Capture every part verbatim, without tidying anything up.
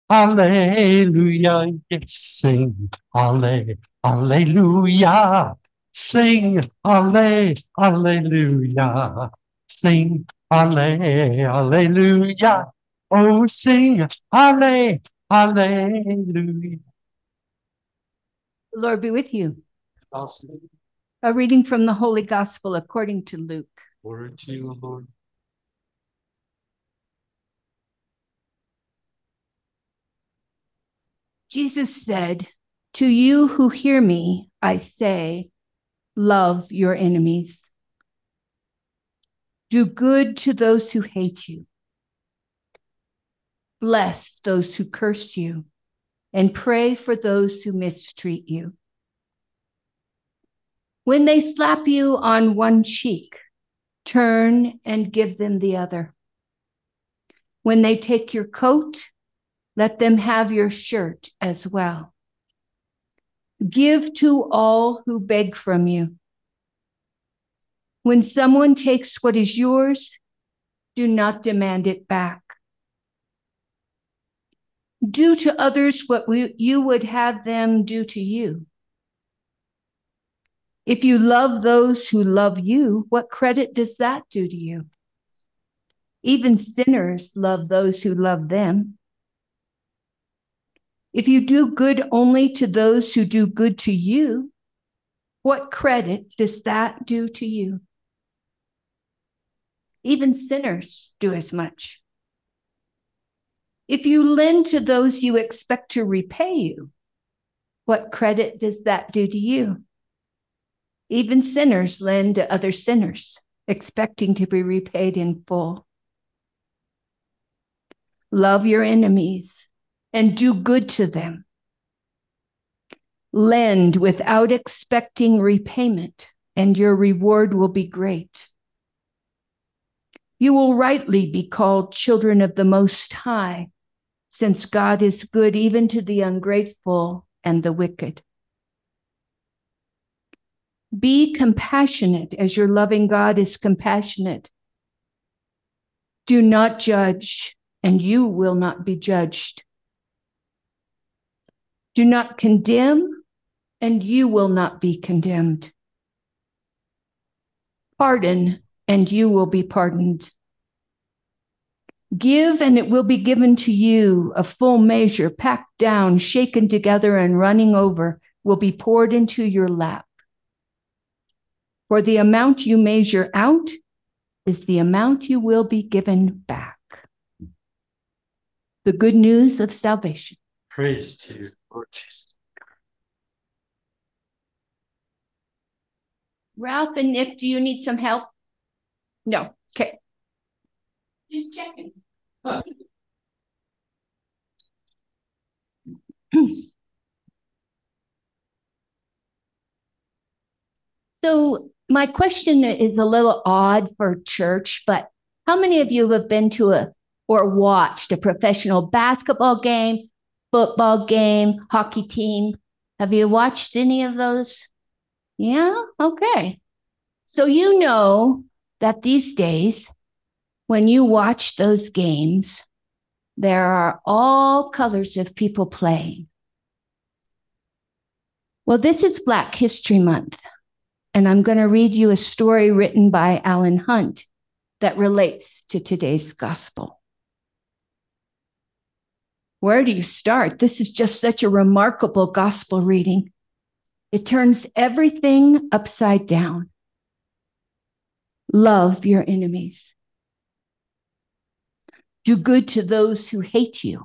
Hallelujah. Yes, sing. Halle, hallelujah. Sing. Halle, hallelujah. Sing. Halle, hallelujah. Oh, sing. Halle, hallelujah. The Lord be with you. Awesome. A reading from the Holy Gospel according to Luke. Word to you, Lord. Jesus said, "To you who hear me, I say, love your enemies. Do good to those who hate you. Bless those who curse you, and pray for those who mistreat you. When they slap you on one cheek, turn and give them the other. When they take your coat, let them have your shirt as well. Give to all who beg from you. When someone takes what is yours, do not demand it back. Do to others what we, you would have them do to you. If you love those who love you, what credit does that do to you? Even sinners love those who love them. If you do good only to those who do good to you, what credit does that do to you? Even sinners do as much. If you lend to those you expect to repay you, what credit does that do to you? Even sinners lend to other sinners, expecting to be repaid in full. Love your enemies and do good to them. Lend without expecting repayment, and your reward will be great. You will rightly be called children of the Most High, since God is good even to the ungrateful and the wicked. Be compassionate as your loving God is compassionate. Do not judge, and you will not be judged. Do not condemn, and you will not be condemned. Pardon, and you will be pardoned. Give, and it will be given to you. A full measure, packed down, shaken together, and running over, will be poured into your lap. For the amount you measure out is the amount you will be given back." The good news of salvation. Praise to you, Lord Jesus. Ralph and Nick, do you need some help? No. Okay. Just checking. Huh. So my question is a little odd for church, but how many of you have been to a or watched a professional basketball game, football game, hockey team? Have you watched any of those? Yeah? Okay. So you know that these days, when you watch those games, there are all colors of people playing. Well, this is Black History Month, and I'm going to read you a story written by Alan Hunt that relates to today's gospel. Where do you start? This is just such a remarkable gospel reading. It turns everything upside down. Love your enemies. Do good to those who hate you.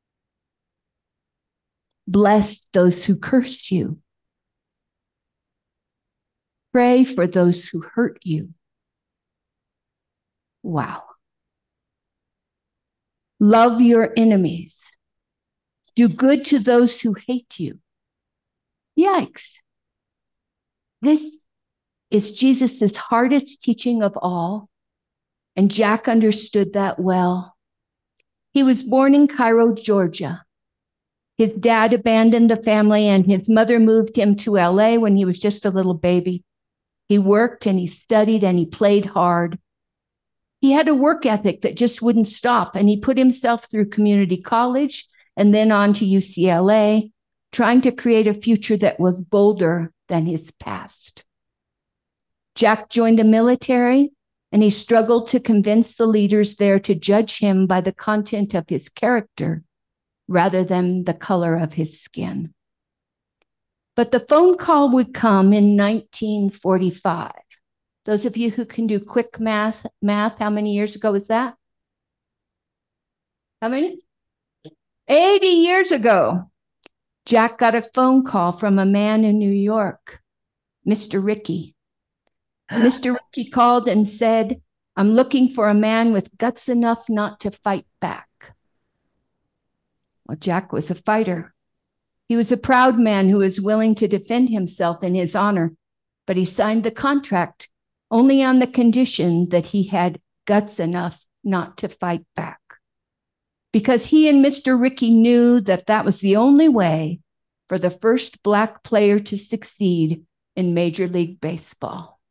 Bless those who curse you. Pray for those who hurt you. Wow. Love your enemies. Do good to those who hate you. Yikes. This is Jesus' hardest teaching of all, and Jack understood that well. He was born in Cairo, Georgia. His dad abandoned the family, and his mother moved him to L A when he was just a little baby. He worked and he studied and he played hard. He had a work ethic that just wouldn't stop, and he put himself through community college and then on to U C L A, trying to create a future that was bolder than his past. Jack joined the military, and he struggled to convince the leaders there to judge him by the content of his character rather than the color of his skin. But the phone call would come in nineteen forty-five. Those of you who can do quick math, math, how many years ago was that? How many? eighty years ago. Jack got a phone call from a man in New York, Mister Ricky. Mister Ricky called and said, "I'm looking for a man with guts enough not to fight back." Well, Jack was a fighter. He was a proud man who was willing to defend himself and his honor, but he signed the contract only on the condition that he had guts enough not to fight back. Because he and Mister Ricky knew that that was the only way for the first Black player to succeed in Major League Baseball.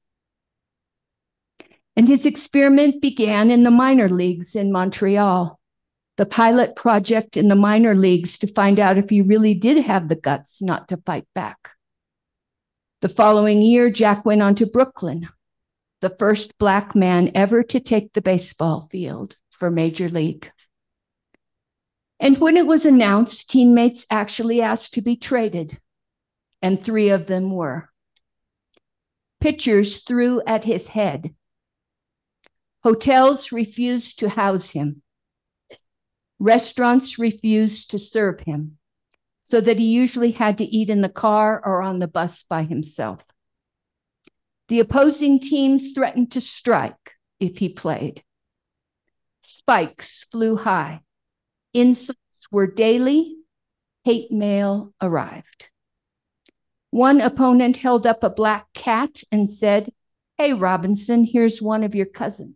And his experiment began in the minor leagues in Montreal, the pilot project in the minor leagues to find out if he really did have the guts not to fight back. The following year, Jack went on to Brooklyn, the first Black man ever to take the baseball field for Major League. And when it was announced, teammates actually asked to be traded, and three of them were. Pitchers threw at his head. Hotels refused to house him. Restaurants refused to serve him, so that he usually had to eat in the car or on the bus by himself. The opposing teams threatened to strike if he played. Spikes flew high. Insults were daily. Hate mail arrived. One opponent held up a black cat and said, "Hey, Robinson, here's one of your cousins."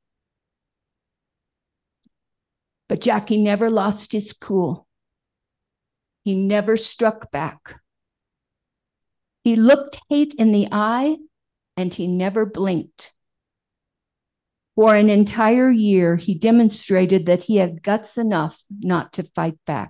But Jackie never lost his cool. He never struck back. He looked hate in the eye, and he never blinked. For an entire year, he demonstrated that he had guts enough not to fight back.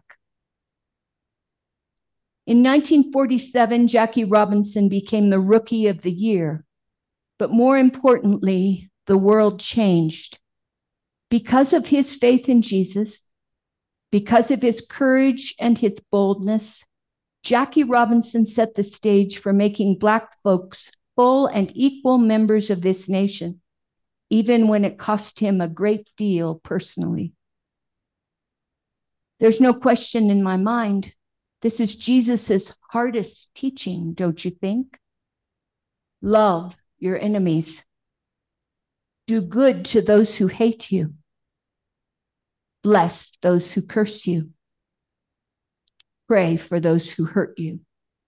In nineteen forty-seven, Jackie Robinson became the Rookie of the Year. But more importantly, the world changed. Because of his faith in Jesus, because of his courage and his boldness, Jackie Robinson set the stage for making Black folks full and equal members of this nation, even when it cost him a great deal personally. There's no question in my mind, this is Jesus's hardest teaching, don't you think? Love your enemies. Do good to those who hate you. Bless those who curse you. Pray for those who hurt you.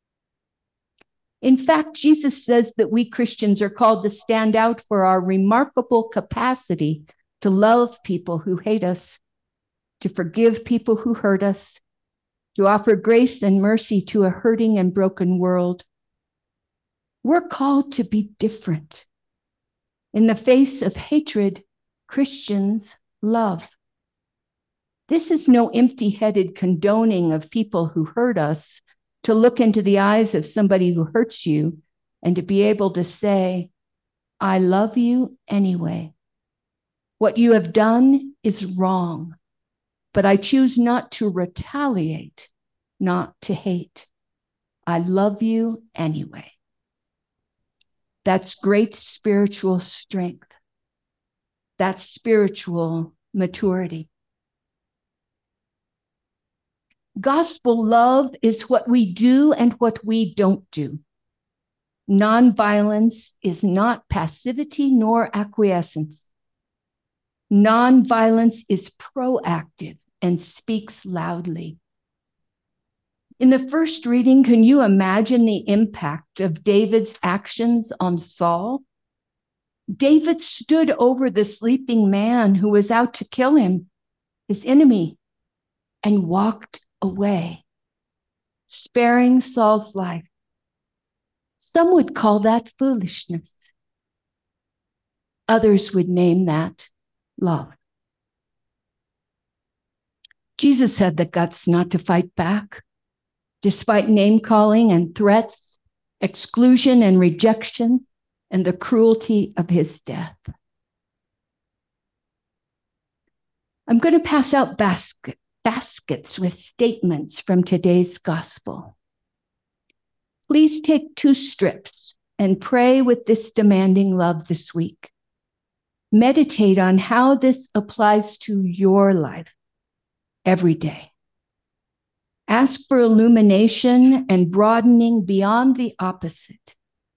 In fact, Jesus says that we Christians are called to stand out for our remarkable capacity to love people who hate us, to forgive people who hurt us, to offer grace and mercy to a hurting and broken world. We're called to be different. In the face of hatred, Christians love. This is no empty-headed condoning of people who hurt us, to look into the eyes of somebody who hurts you and to be able to say, "I love you anyway. What you have done is wrong, but I choose not to retaliate, not to hate. I love you anyway." That's great spiritual strength. That's spiritual maturity. Gospel love is what we do and what we don't do. Nonviolence is not passivity nor acquiescence. Nonviolence is proactive and speaks loudly. In the first reading, can you imagine the impact of David's actions on Saul? David stood over the sleeping man who was out to kill him, his enemy, and walked away, sparing Saul's life. Some would call that foolishness. Others would name that love. Jesus had the guts not to fight back, despite name-calling and threats, exclusion and rejection, and the cruelty of his death. I'm going to pass out basket, baskets with statements from today's gospel. Please take two strips and pray with this demanding love this week. Meditate on how this applies to your life every day. Ask for illumination and broadening beyond the opposite.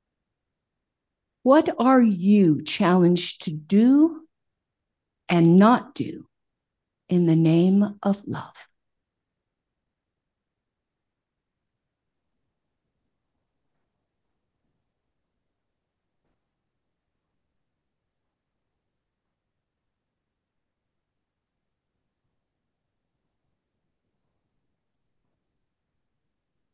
What are you challenged to do and not do in the name of love?